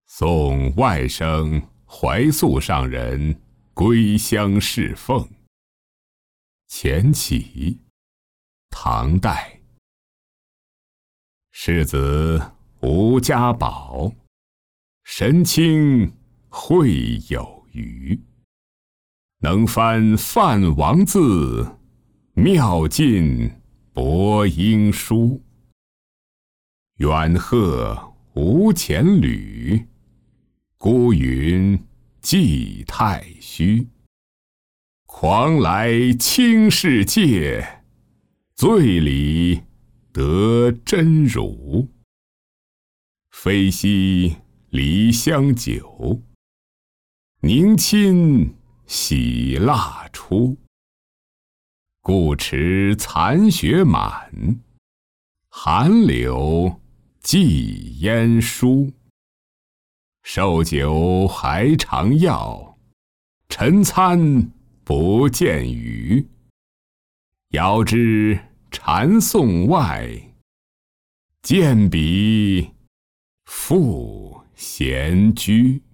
送外甥怀素上人归乡侍奉。钱起，唐代。世子无家宝，神清会有余。能翻范王字，妙尽伯英书。远鹤无前履，孤云寄太虚。狂来轻世界，醉里得真如。飞兮离香酒，凝亲喜蜡出。故持残雪满，寒柳寄烟疏。寿酒还常要，晨餐不见鱼。遥知禅颂外，见彼复闲居。